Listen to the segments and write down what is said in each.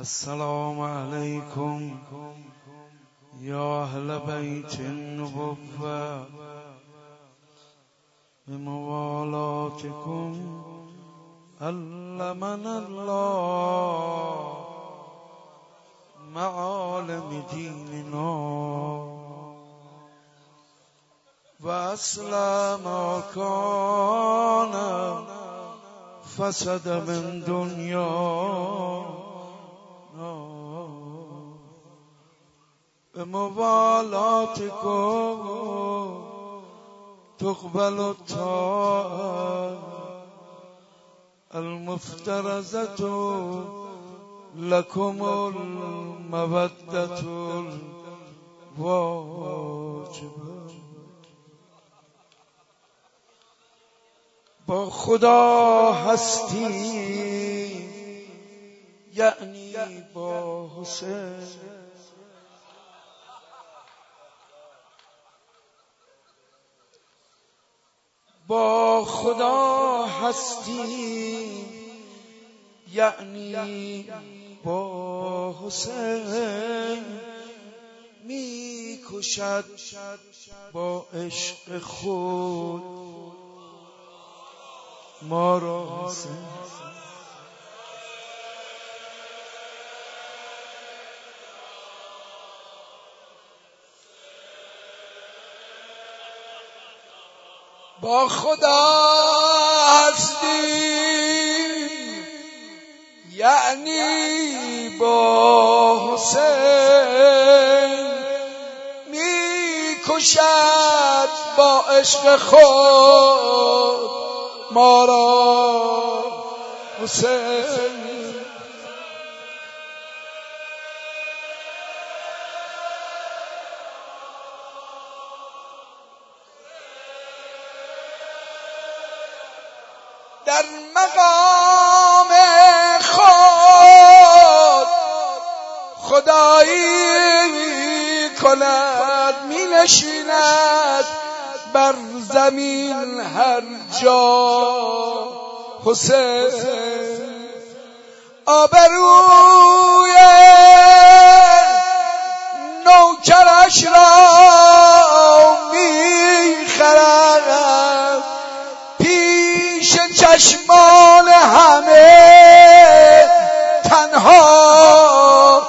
السلام علیکم یا اهل بیت النبوة بموالاتكم علمنا الله معالم دیننا و اصل ما کان فسد من دنیا به موالاتكم تقبل الطاعة المفترضة لكم المودة الواجبة. با خدا هستی یعنی با حسین، با خدا هستی یعنی با حسین، می کشد با عشق خود ما را حسین. با خدا هستی یعنی با حسین، می کشد با عشق خود ما را حسین. در مقام خود خدایی کند، می نشیند بر زمین هر جا حسین. آبروی نوکرش را می خرد پیش چشمان همه، تنها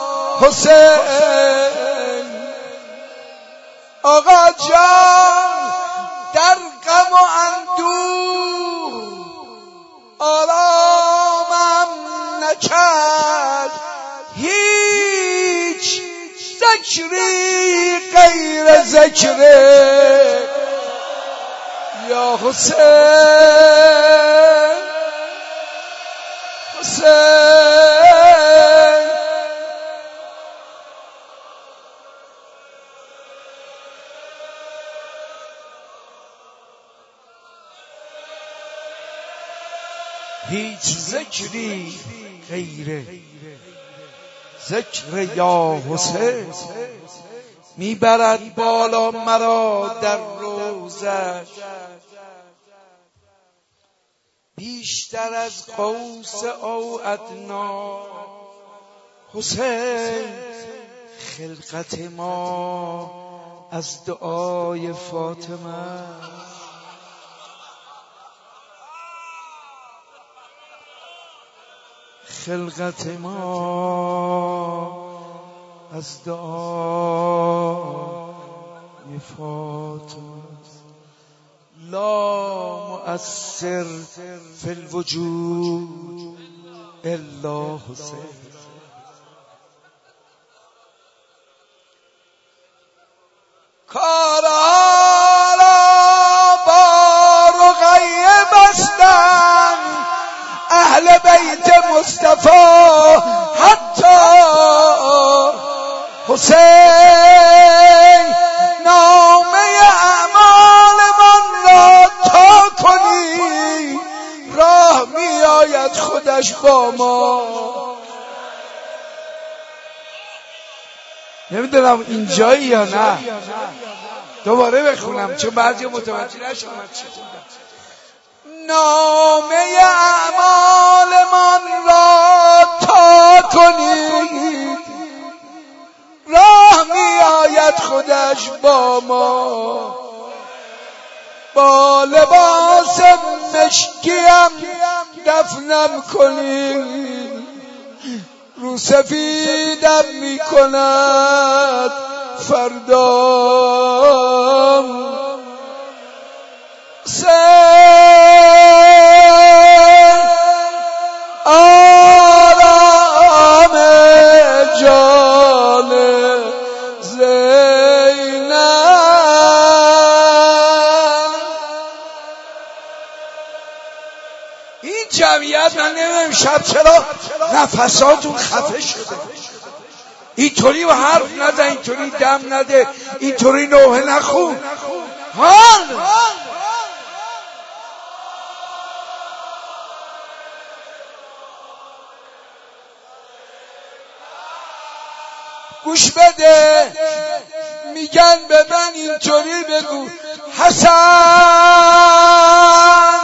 حسین. آقا جان در غم و اندوه آرامم نکرد، هیچ ذکری غیر ذکر یا حسین. حسین هیچ ذکری غیر ذکر یا حسین، میبرد بالا مرا در روزش بیشتر از قوس او ادنا. حسین خلقت ما از دعای فاطمه، خلقت ما از دعای فاطمه. لا مؤثر فی الوجود الا حسین. کارها را با رقیه بستن اهل بیت مصطفی، حتی حسین نامه اعمال من را تا کنی راه می آید خودش با ما. نمیدونم اینجایی یا نه، دوباره بخونم چون بعضی متوجه نشدن چی خوندم. نامه اعمال من را تا کنی گشت با ما، با لباس مشکیم دفنم کنی، رو سفیدم میکند فردا. آرام جان زینب. این جمعیت من نمیدونم شب چرا نفساتون خفه شده، اینطوری و حرف نده، اینطوری دم نده، اینطوری نوحه نخون. حال گوش بده، میگن به من اینطوری بگو حسن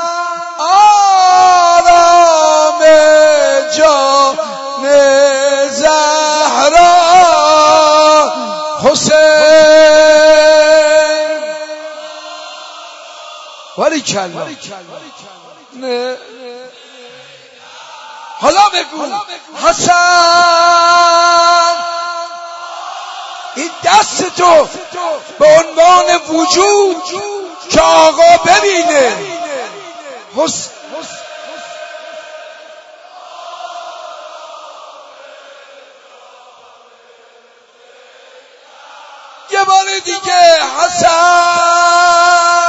آرام جان زهرا، حسین باریکلا. حالا بگو حسن، این دست تو به عنوان وجود که آقا ببینه. یه بار دیگه حسن.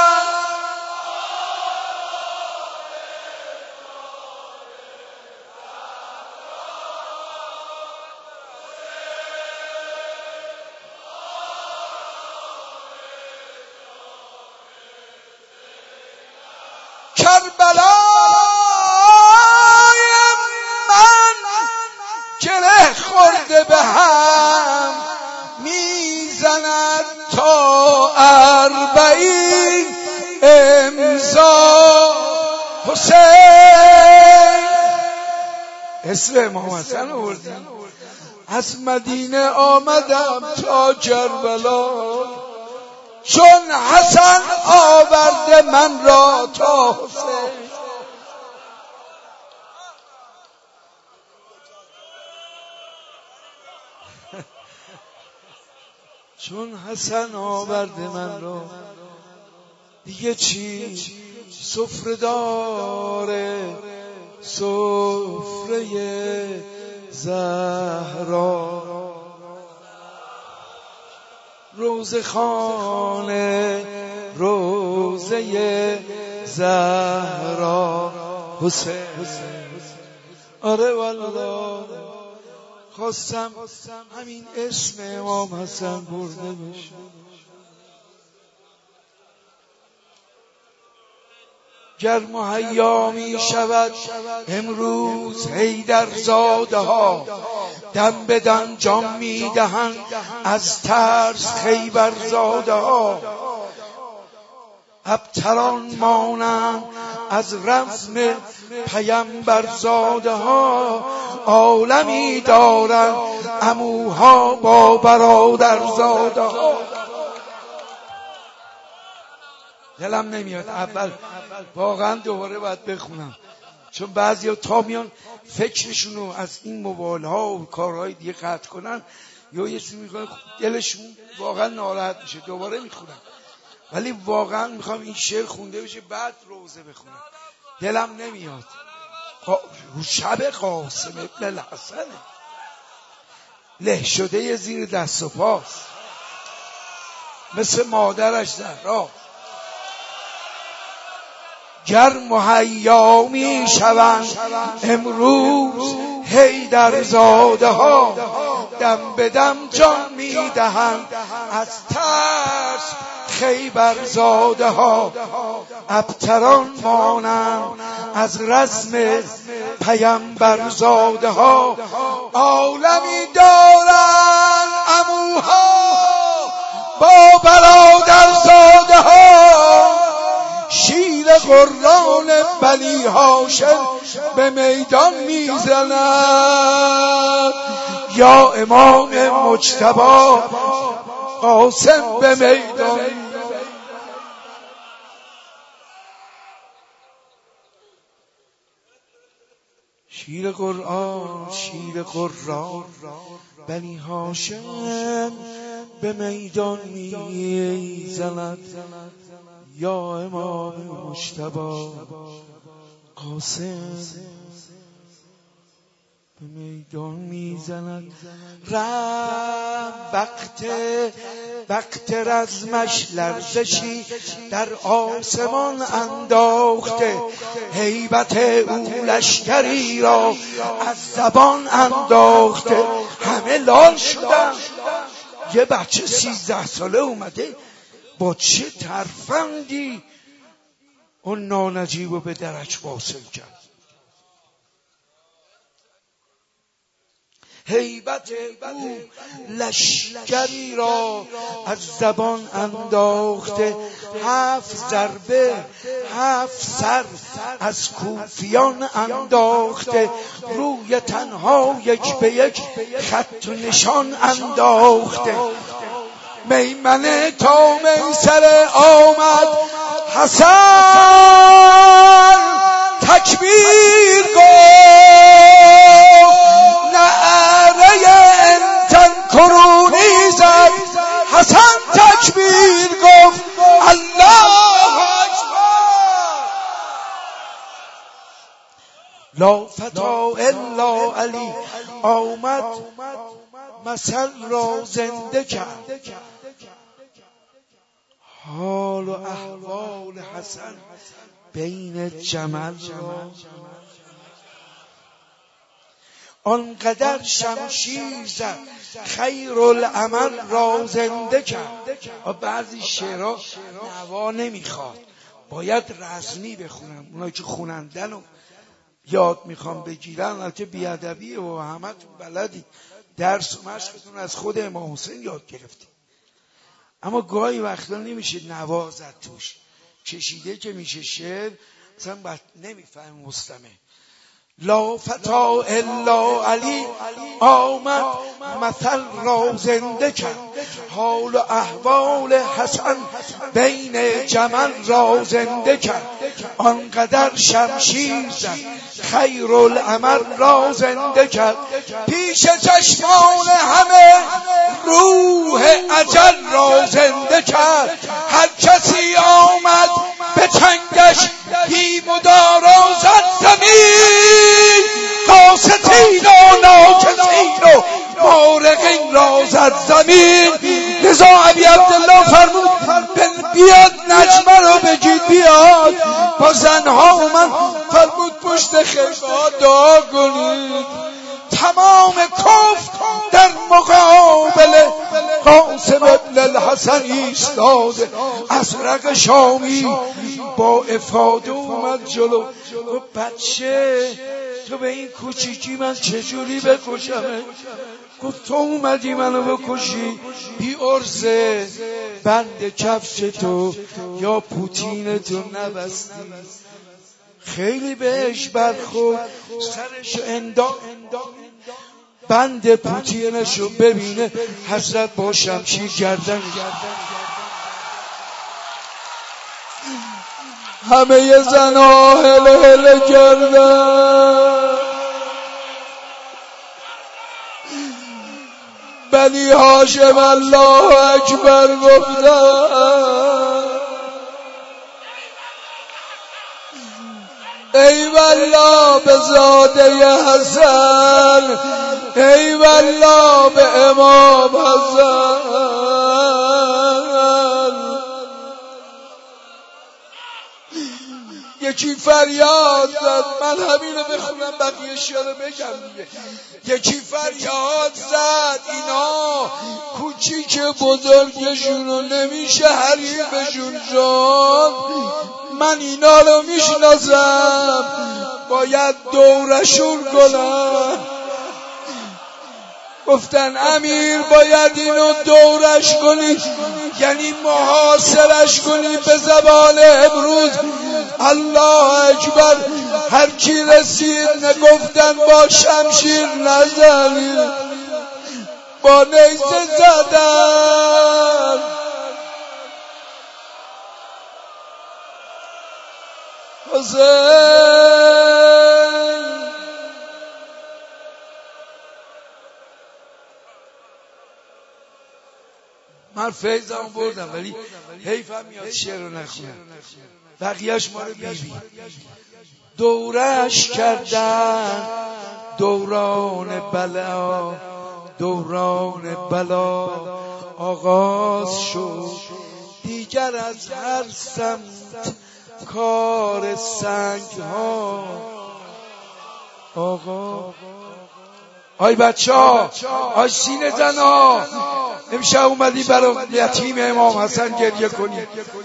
کربلای من گره خورده به هم، میزند تا 40 امضا. حسین اسم امام حسن آوردیم. از مدینه آمدم تا کربلا، چون حسن آورده من را تا حسین. چون حسن آورده من را، دیگه چی سفره داره، سفره زهرا، روزه خانه روزه زهرا حسین. آره والله خواستم همین اسم امام حسن برده بشه. گر مهیا می شود امروز حیدرزاده ها، دم به دم جان می دهند از ترس خیبرزاده ها. ابتران مانند از رزم پیمبرزاده ها، عالمی دارند عموها با برادرزاده ها. دلم نمیاد اول واقعا دوباره باید بخونم، چون بعضیا تا میان فکرشونو از این موبایل ها و کارهای دیگه قطع کنن یا یه چیزی میکنن دلشون واقعا ناراحت میشه. دوباره میخونم ولی واقعا میخوام این شعر خونده بشه بعد روزه بخونم. دلم نمیاد. شب قاسم ابن الحسن له شده زیر دست و پاس مثل مادرش زهرا. گر مهیا می شوند امروز حیدرزاده ها، دم به دم جان می دهند از ترس خیبرزاده ها. ابتران مانند از رزم پیمبرزاده ها، عالمی دارند عموها با برادرزاده ها. شیر قرآن بنی هاشم به میدان میزند، یا امام مجتبی قاسم به میدان. شیر قرآن شیر قرآن بنی هاشم به میدان میزند، یا امام مجتبی قاسم به میدان میزند. وقت رزمش لرزشی در آسمان انداخته، هیبت او لشکری را از زبان انداخته. همه لال شدن. یه بچه 13 ساله اومده با چه ترفندی اون نانجیب رو به درج واصل کرد. هیبت او لشکری را از زبان انداخته. 7 ضربه 7 سر از کوفیان انداخته. روی تنها یک به یک خط و نشان انداخته. میمنه تا میسر آمد حسن تکبیر گفت، نعره انتن کرونی زد. حسن تکبیر گفت الله اکبر. لا فتا الا علی آمد مثل را زنده کرد. حال و احوال حسن بین جمل را آنقدر شمشیر زد خیرالعمل را زنده کرد. بعضی شعرها نوا نمیخواد، باید رزمی بخونم. اونایی که خونندن و یاد میخوام بگیرن، البته بیادبیه و همه تون بلدی، درس و مشقتون از خود امام حسین یاد گرفتی، اما گاهی وقتا نمیشه نوا زد توش. کشیده که میشه شعر مثلا نمیفهم مستمع. لا فتا الا علی آمد مثل را زنده کرد. حال و احوال حسن بین جمل را زنده کرد. آنقدر شمشیر زد خیرالعمل را زنده کرد. پیش چشمان همه روح اجل را زنده کرد. هر کسی آمد به چنگش بی مدارا زد زمین. قاستین و ناکسین و مارقین را زد زمین. لذا ابی عبدالله فرمود بیاد نجمه رو بگید بیاد. با زنها من فرمود پشت خیمه دعا کنید. تمام کفر در مقابل قاسم ابن الحسن ایستاده. ازرق شامی با افاده اومد جلو. بچه تو به این کوچیکی من چجوری بکشمه؟ گفت تو اومدی منو بکشی، بی عرضه بند کفش تو یا پوتین تو نبستی. خیلی بهش برخورد، سرش انداخت، بند پوتینشو ببینه حضرت با شمشیر گردن. همه زنها هله هله کردن. بنی هاشم الله اکبر گفتن. ای والله به زاده حسن، ای والله به امام حسن. یکی فریاد زد، من همینو بخونم بقیه شعر بگم دیگه. یکی فریاد زد اینا کوچیک بزرگشونو نمیشه حریمشون شد. من اینا رو میشناسم، باید دورشون کنم. گفتن امیر باید اینو دورش کنی، یعنی محاصرش کنی. به زبان امروز الله اکبر، هر کی رسید نگفتن با شمشیر نزنی، با نیزه زدن. من فیضم بردم ولی حیفم میاد شعر رو نخونم، بقیهش ما رو بیبی. دورش کردن دوران بلا، دوران بلا آغاز شد، دیگر از هر سمت کار سنگ ها آقا. آی بچه ها، آی سینه زن ها، امشب اومدی برای یتیم امام حسن گریه کنی.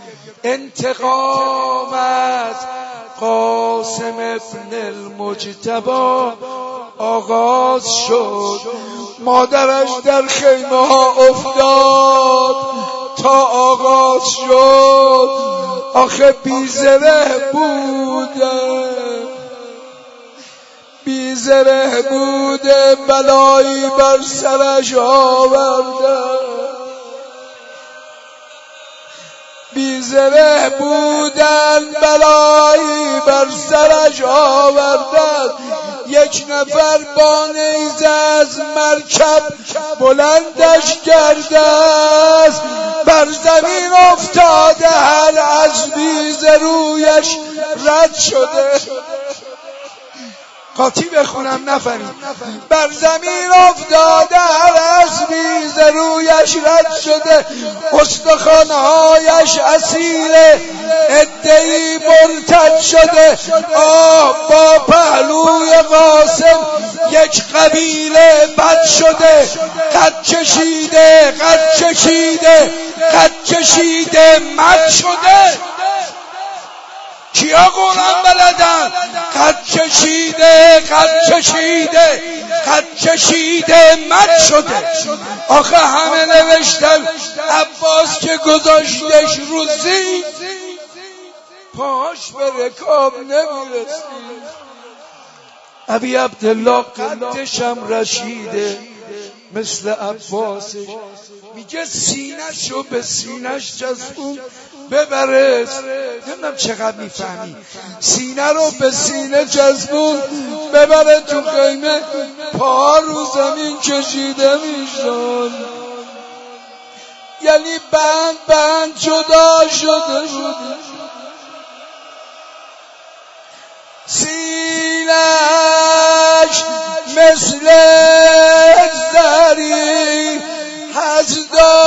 انتقام از قاسم ابن المجتبی آغاز شد، مادرش در خیمه ها افتاد تا آغاز شد. آخه بیزره بوده، بیزره بوده بلایی بر سرش آورده، بیزره بودن بلایی بر سرش آوردن. یک نفر با نیزه از مرکب بلندش کرده است، بر زمین افتاده، هر اسبی ز رویش رد شده. قاطی بخونم نفهمید. بر زمین افتاده، هر اسبی ز رویش رد شده، استخوان‌هایش اسیر عده‌ای مرتد شده. آه با پهلوی قاسم یک قبیله بد شده، قد کشیده قد کشیده قد کشیده مد شده. کیا قرآن بلدن؟ قد کشیده قد کشیده قد کشیده مد شده. آخه همه نوشتن عباس که گذاشتش رو زین، پاش به رکاب نمیرسید. ابی عبدالله قدشم رشیده مثل عباسش، میگه سینه‌شو به سینه‌ش چسبون ببرس. نمیدونم چقدر میفهمی. سینه رو به سینه چسبون ببره تو خیمه، پا رو زمین کشیده میشد، یعنی بند جدا شده بود. سینه‌اش مثل زری از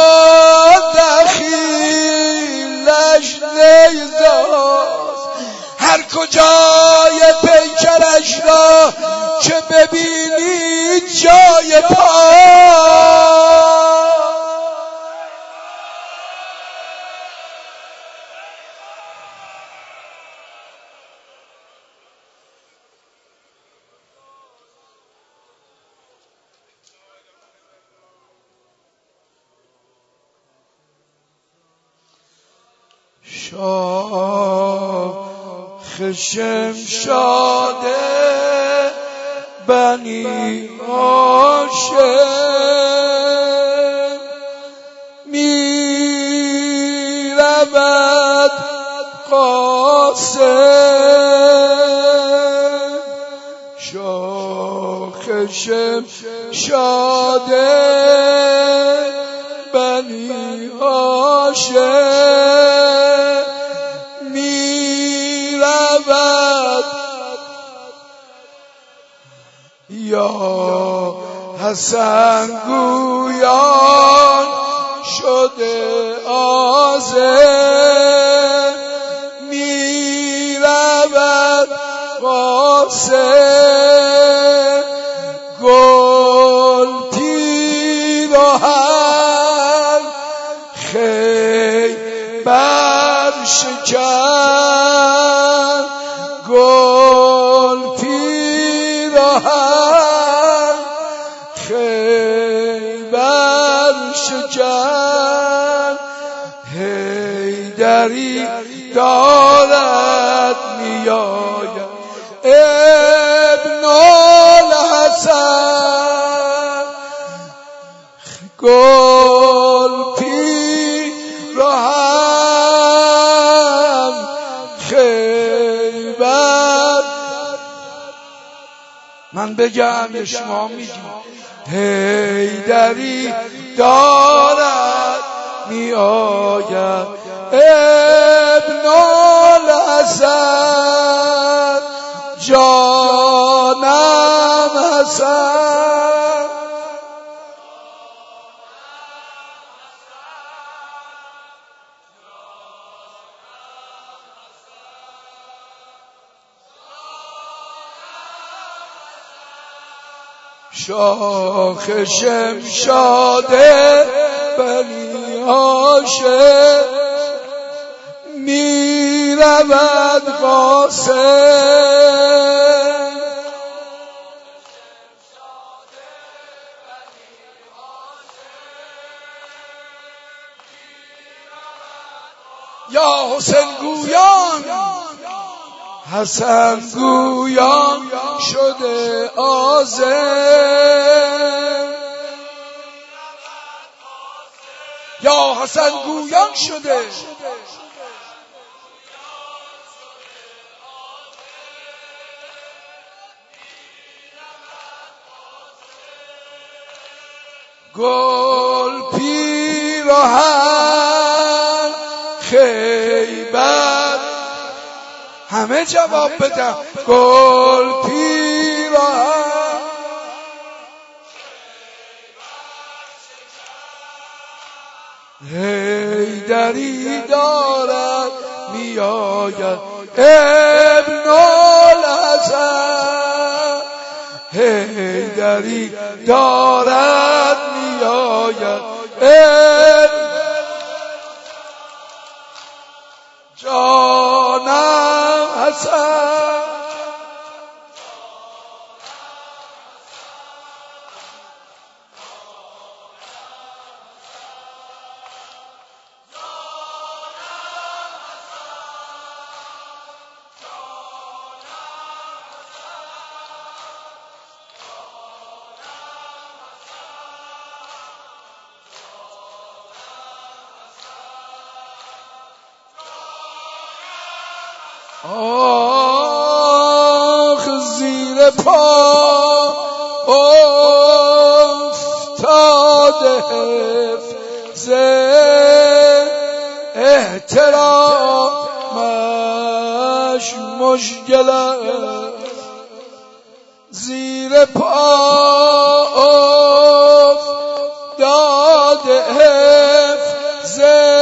دخیلش نیزاست، هر کجای پیکرش را که ببینی جای پا. شاخ شمشاد بنی هاشم می رود قاسم، شاخ شمشاد بنی هاشم می رود. یا حسن گویان شده آزم، می رود قاسم، گل پیراهن خیبر شکن، گل پیراهن خیبر شکن، حیدری دارد میآید ابن الحسن، گل پیراهن خیبر بگم یا شما میگی؟ حیدری دارد می آید ابن الحسن جانم حسن شاخ شمشاد بنی هاشم می رود قاسم یا حسین گویان حسن گویان شده عازم یا حسن گویان شده گل پیراهن خیبر همه جواب بدم گل پیراهن حیدری دارد می آید ابن الحسن حیدری دارد می آید جانم حسن آخ زیر پا افتاده حفظ احترامش مشکل است زیر پا افتاده حفظ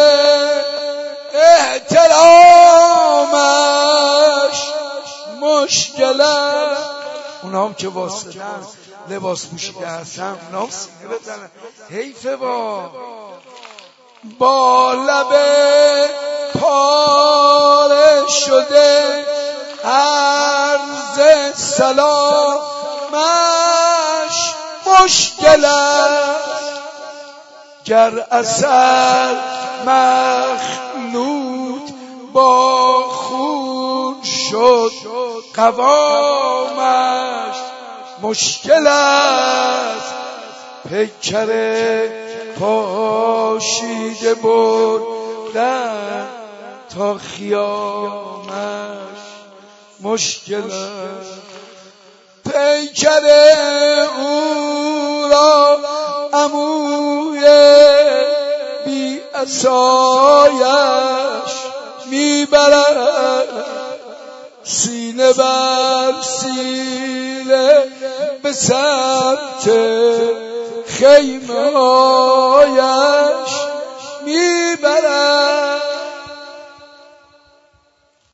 احترامش مشکله اونا هم که واسدن لباس پوشیده هستن اونا هم سینه بزنن حیفه با لب پاره شده عرض سلامش مشکل است گر اثر مخلوط با خون شد قوامش مشکل است پیکر پاشیده بردن تا خیامش مشکل است پیکر او را عموی بی عصایش میبرد سینه بر سینه به سمت خیمه